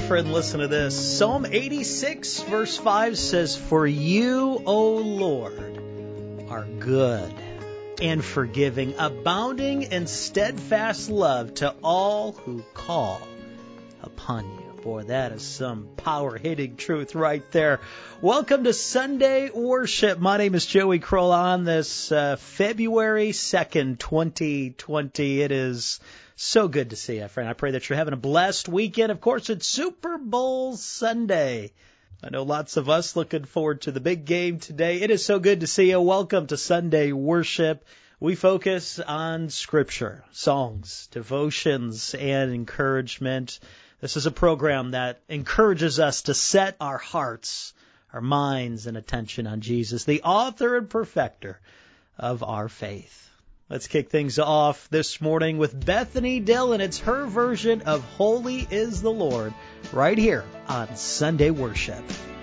friend, listen to this. Psalm 86, verse 5 says, "For you, O Lord, are good and forgiving, abounding in steadfast love to all who call upon you." Boy, that is some power-hitting truth right there. Welcome to Sunday Worship. My name is Joey Kroll on this February 2nd, 2020. It is so good to see you, friend. I pray that you're having a blessed weekend. Of course, it's Super Bowl Sunday. I know lots of us looking forward to the big game today. It is so good to see you. Welcome to Sunday Worship. We focus on Scripture, songs, devotions, and encouragement. This is a program that encourages us to set our hearts, our minds, and attention on Jesus, the author and perfecter of our faith. Let's kick things off this morning with Bethany Dillon. It's her version of Holy is the Lord right here on Sunday Worship.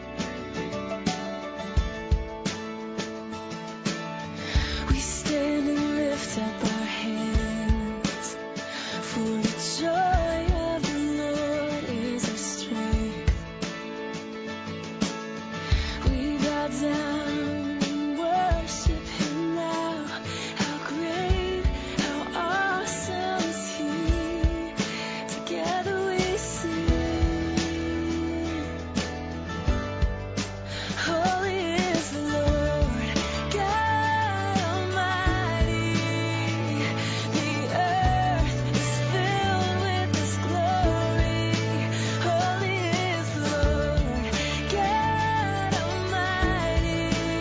We stand and lift up our hands, for the joy of the Lord is our strength. We bow down and worship Him now. How great, how awesome is He. Together we sing. Holy is the Lord, God Almighty. The earth is filled with His glory. Holy is the Lord, God Almighty.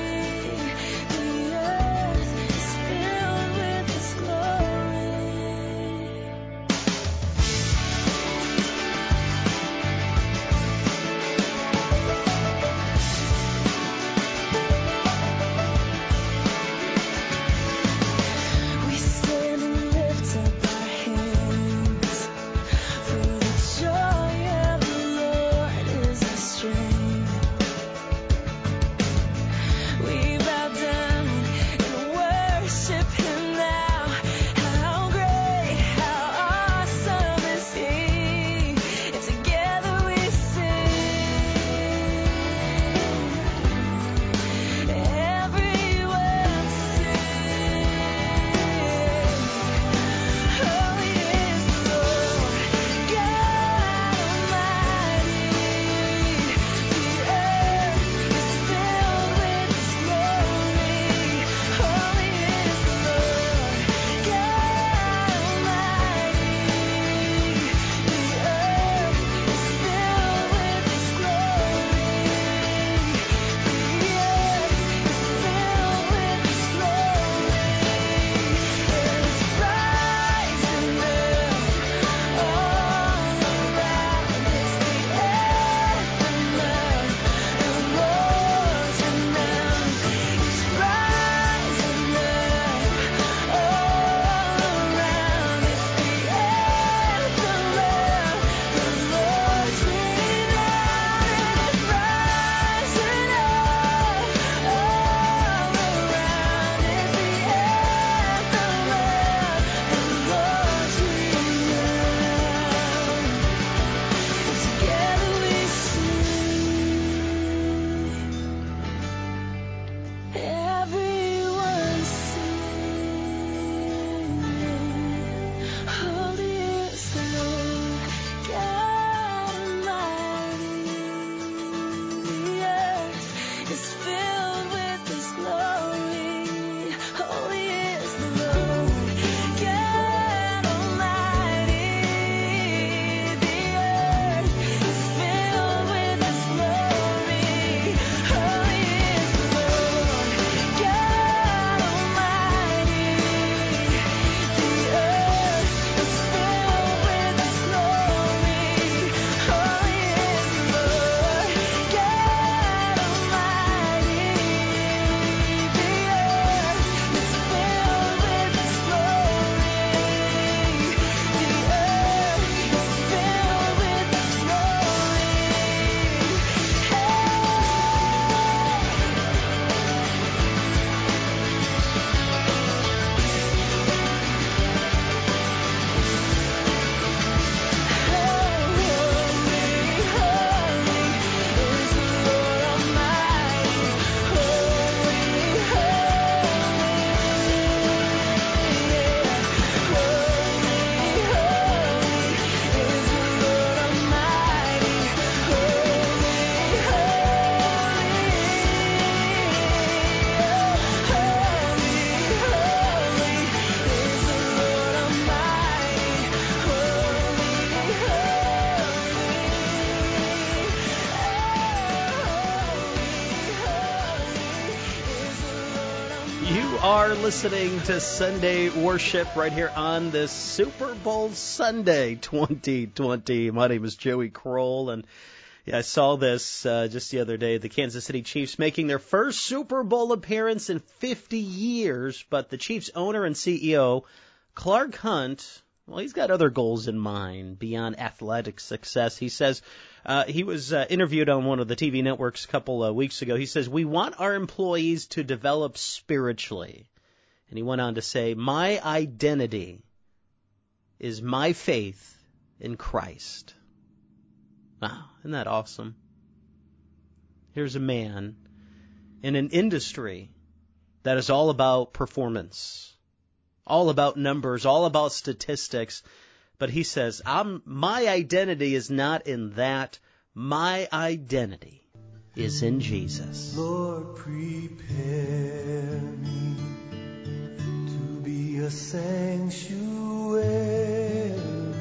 are listening to Sunday Worship right here on this Super Bowl Sunday 2020. My name is Joey Kroll, and I saw this just the other day. The Kansas City Chiefs making their first Super Bowl appearance in 50 years, but the Chiefs owner and CEO, Clark Hunt, well, he's got other goals in mind beyond athletic success. He says he was interviewed on one of the TV networks a couple of weeks ago. He says, we want our employees to develop spiritually. And he went on to say, my identity is my faith in Christ. Wow, isn't that awesome? Here's a man in an industry that is all about performance, all about numbers, all about statistics. But he says, my identity is not in that. My identity is in Jesus. Lord, prepare me to be a sanctuary,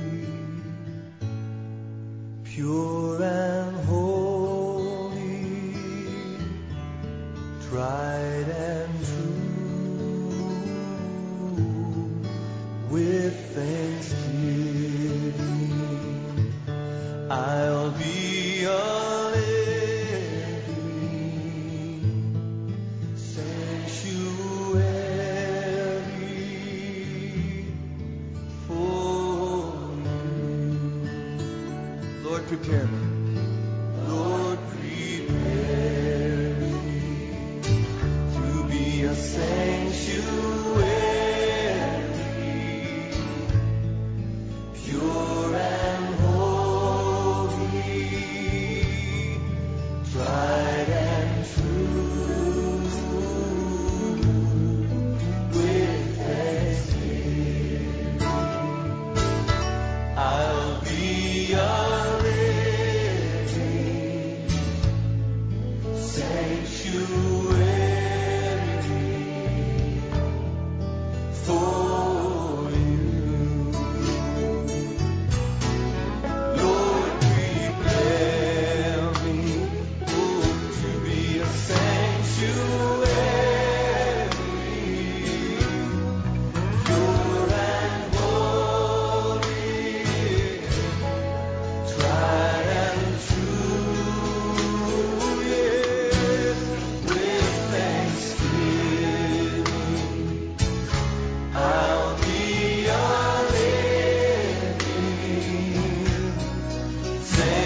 pure and holy, tried and true, with thanksgiving I'll be a living sanctuary for you. Lord, prepare me. Lord, prepare me to be a sanctuary, pure and holy, tried and true, with thanksgiving I'll be a living sanctuary for you. Lord, prepare me, to be a sanctuary, pure and holy, tried and true, yes, with thanksgiving I'll be a living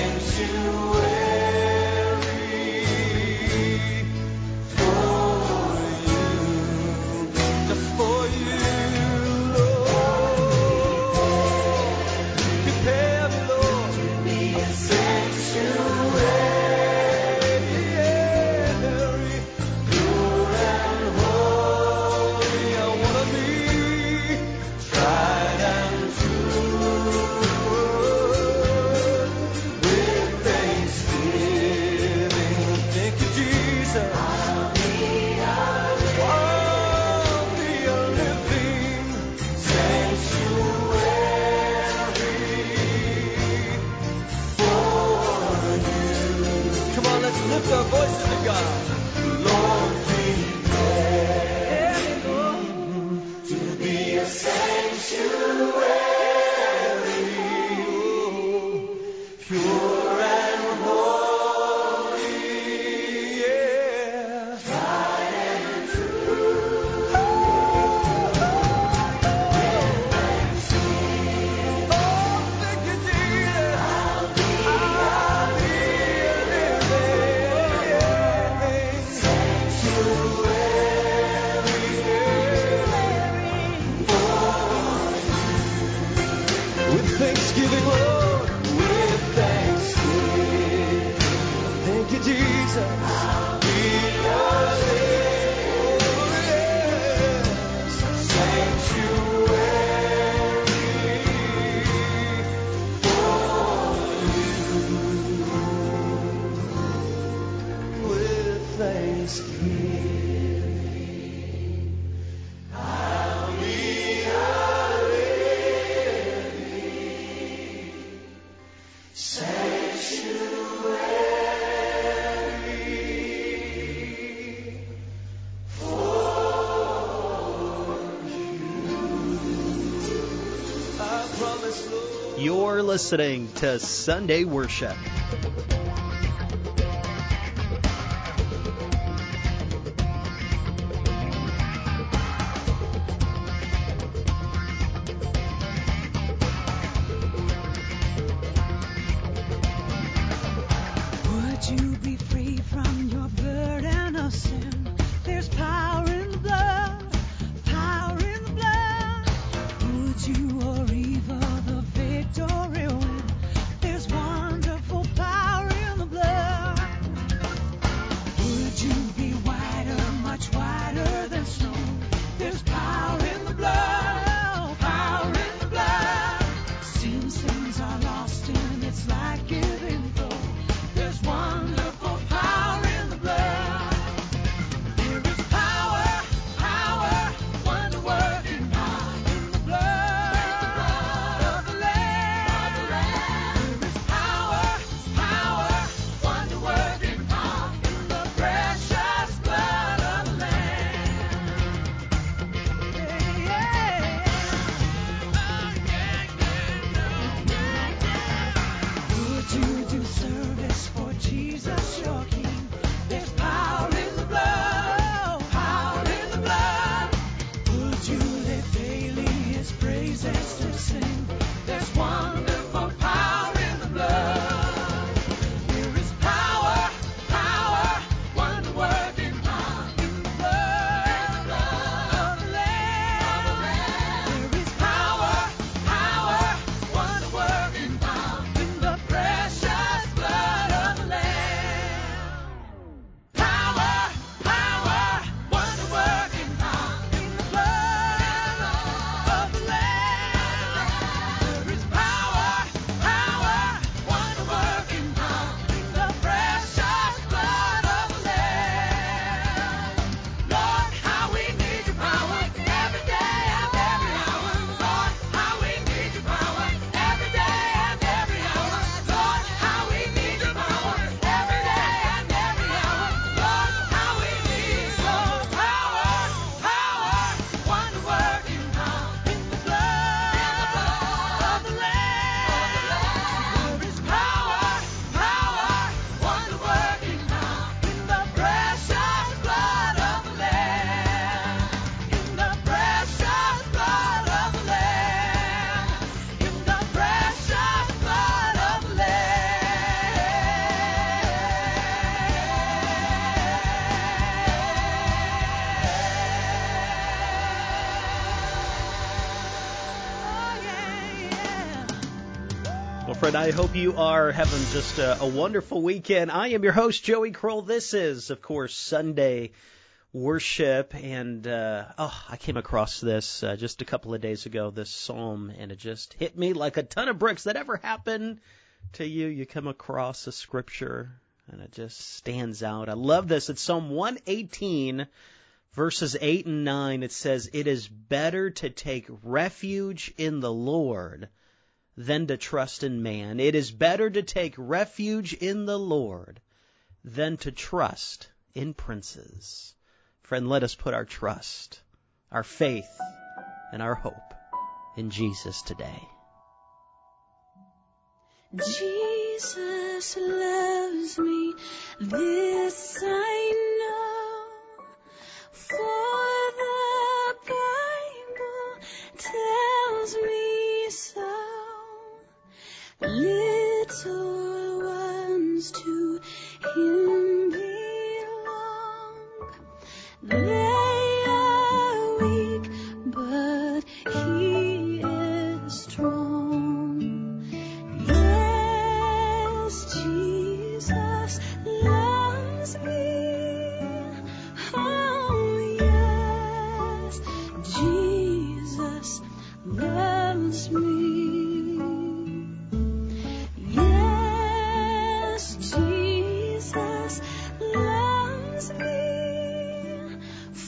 sanctuary for you, just for you, Lord. Prepare me, Lord, to be a sanctuary, pure and holy. I wanna be tried and true, with thanksgiving. Thank you, Jesus. I'll be a living sanctuary for you. Come on, let's lift our voices to God. Lord, prepare me, Lord, to be a sanctuary, pure and holy, yeah, tried and true, with thanksgiving. Oh, thank you, Jesus. I'll be a living sanctuary with thanksgiving, Lord, with thanksgiving. Thank you, Jesus. I'll be a living sanctuary for you, with thanksgiving. I'll be a living sanctuary for You're listening to Sunday Worship. Would you be free from your burden of sin? There's power in the blood, power in the blood. Would you or evil the victory win? There's wonderful power in the blood. Would you be whiter, much whiter than snow? There's power in the blood, power in the blood. Seems things are lost and it's like giving flow. There's wonderful power in the blood. There is power, power, wonder-working power in the blood of the Lamb. There is power, power, wonder-working power in the precious blood of the Lamb. Would you do service for Jesus, your King? There's power in the blood, power in the blood. Would you live daily His praises to sing? There's wonderful power in the blood. There is power, power, wonder-working power in the blood of the Lamb. There is power, power, wonder-working power in the precious blood of the Lamb. Power, power, wonder-working power in the blood of the Lamb. There is power, power, wonder-working power in the precious blood of the Lamb. Lord, how we need your power every day and every hour. Lord, how we need your power every day and every hour. Lord, how we need your power every day and every hour. Lord, how we need your power, power, wonder-working power in the blood of the Lamb. There is power, power, wonder-working power in the precious blood of the Lamb. In the precious blood of the Lamb. In the precious blood of the Well, friend, I hope you are having just a wonderful weekend. I am your host, Joey Kroll. This is, of course, Sunday Worship. And, I came across this just a couple of days ago, this psalm, and it just hit me like a ton of bricks. That ever happen to you? You come across a scripture, and it just stands out. I love this. It's Psalm 118, verses 8 and 9. It says, "It is better to take refuge in the Lord than to trust in man. It is better to take refuge in the Lord than to trust in princes." Friend, let us put our trust, our faith, and our hope in Jesus today. Jesus loves me, this I know, for the Bible tells me so. Little ones to Him belong. They are weak, but He is strong. Yes, Jesus loves me. Oh, yes, Jesus loves me. Yes, Jesus loves me.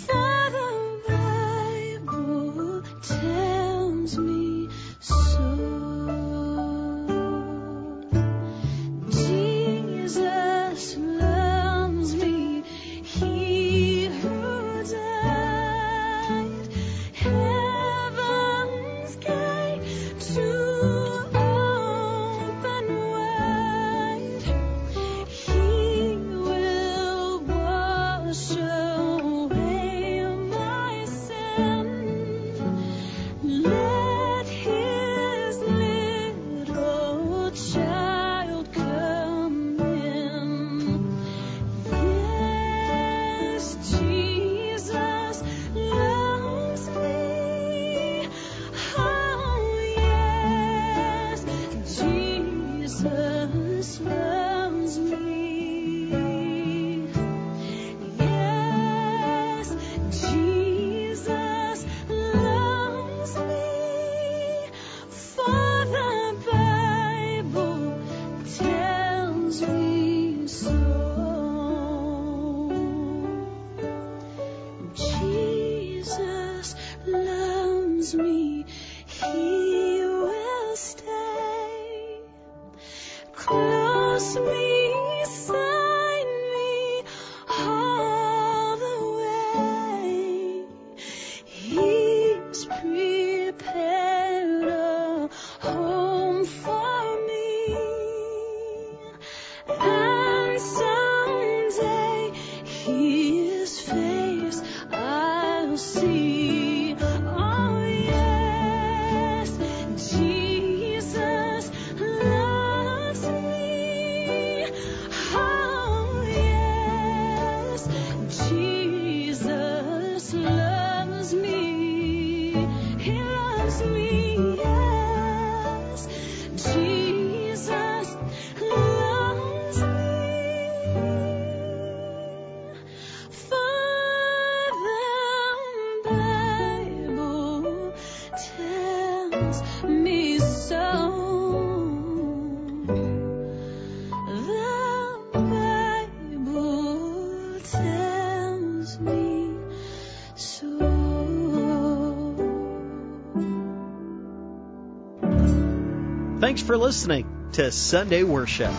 Thanks for listening to Sunday Worship.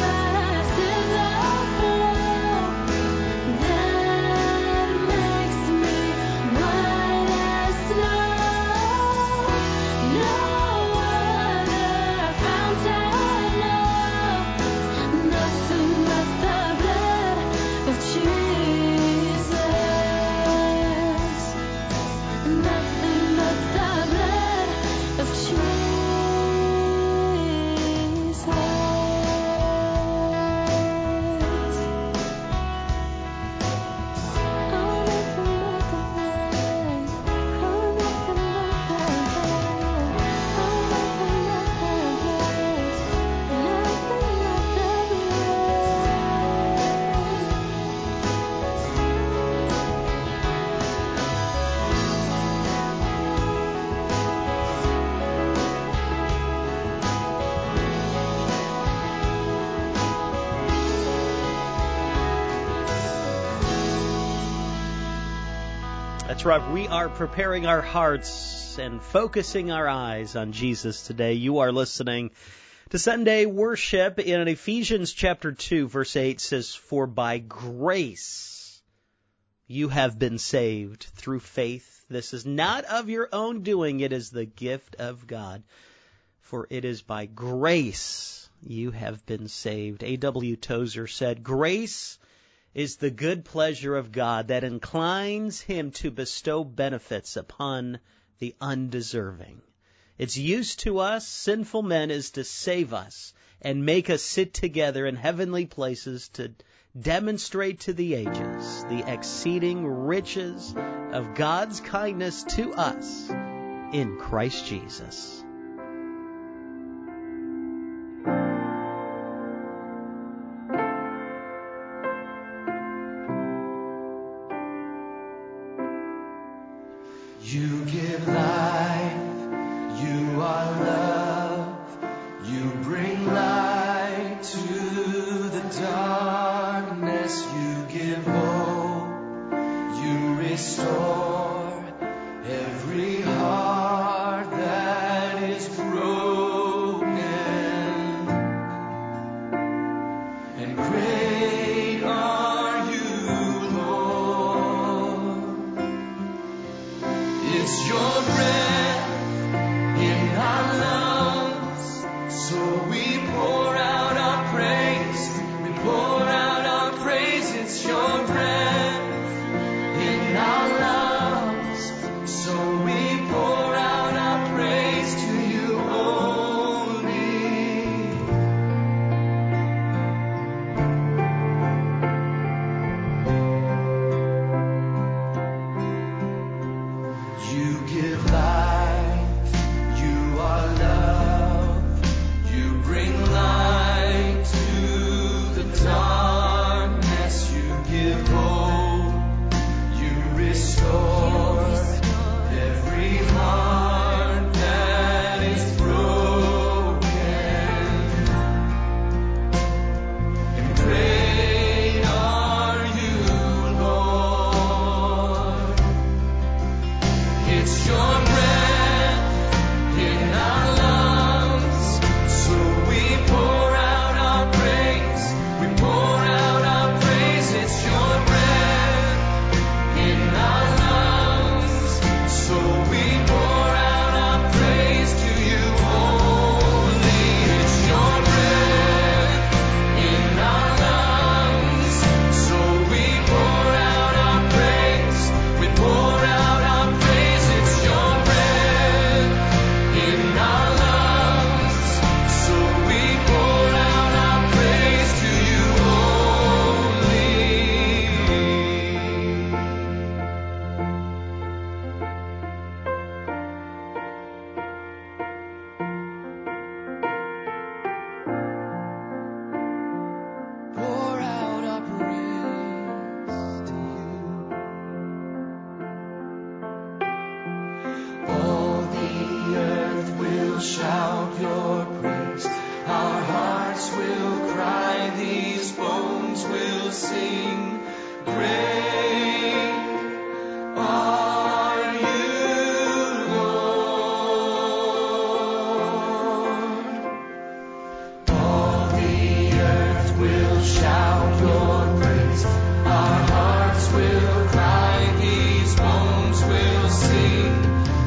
Makes That's right. We are preparing our hearts and focusing our eyes on Jesus today. You are listening to Sunday Worship. In Ephesians chapter 2, verse 8 says, "For by grace you have been saved through faith. This is not of your own doing. It is the gift of God. For it is by grace you have been saved." A.W. Tozer said, "Grace is the good pleasure of God that inclines him to bestow benefits upon the undeserving. Its use to us, sinful men, is to save us and make us sit together in heavenly places to demonstrate to the ages the exceeding riches of God's kindness to us in Christ Jesus." You give life, you are love, you bring light to the darkness, you give hope, you restore every heart that is broken, and great are you, Lord. It's your breath in our lungs, so we pour out our praise. We pour out our praise. It's your breath in our lungs, so we pour out our praise to you only. You give life, you are love, you bring light to the darkness, you give hope, you restore every heart that is broken, and great are you, Lord. It's your breath in our lungs, so we pour out our praise. We pour out our praise. It's your breath in our lungs, so we pour out our praise to you only. It's your breath in our lungs, so we pour out our praise. We pour out our praise. It's your breath in our lungs, so we pour out our praise to you only. Pour out our praise to you. All the earth will shout your praise. Our hearts will cry. These bones will sing. Great are you, Lord. All the earth will shout your praise. Our hearts will cry. These bones will sing.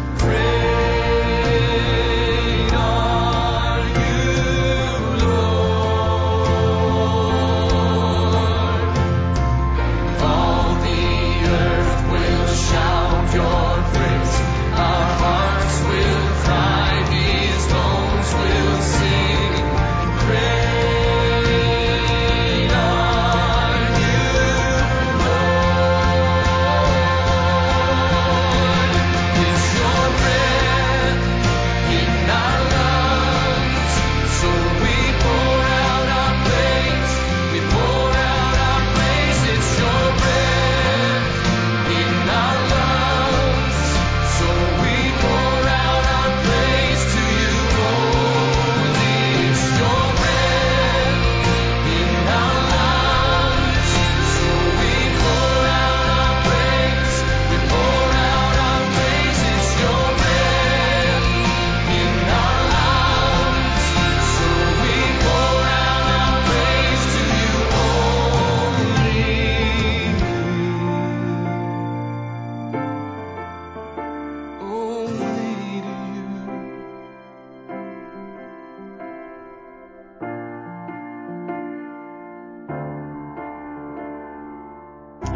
Great are you, Lord. All the earth will shout your praise. Our hearts will cry. These bones will sing. Great are you, Lord.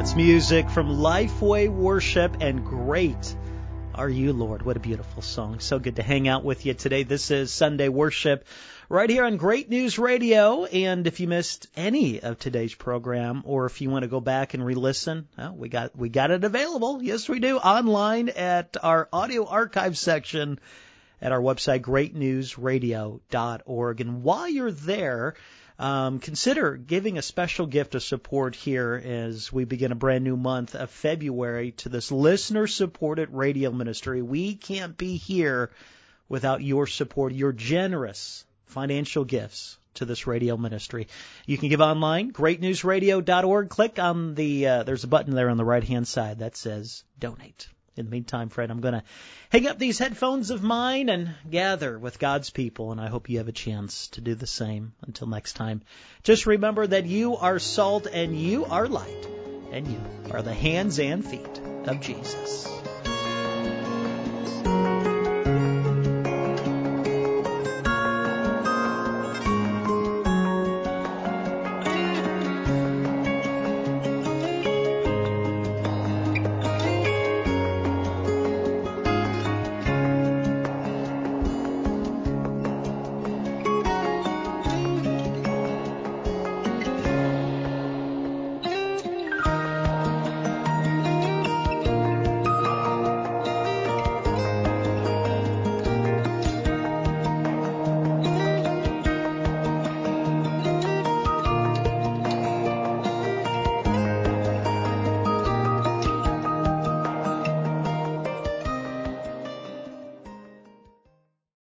That's music from Lifeway Worship and Great Are You, Lord. What a beautiful song. So good to hang out with you today. This is Sunday Worship right here on Great News Radio. And if you missed any of today's program, or if you want to go back and re-listen, well, we got it available. Yes, we do. Online at our audio archive section at our website, greatnewsradio.org. And while you're there, consider giving a special gift of support here as we begin a brand new month of February to this listener-supported radio ministry. We can't be here without your support, your generous financial gifts to this radio ministry. You can give online, greatnewsradio.org. Click on there's a button there on the right-hand side that says Donate. In the meantime, Fred, I'm going to hang up these headphones of mine and gather with God's people, and I hope you have a chance to do the same. Until next time, just remember that you are salt and you are light, and you are the hands and feet of Jesus.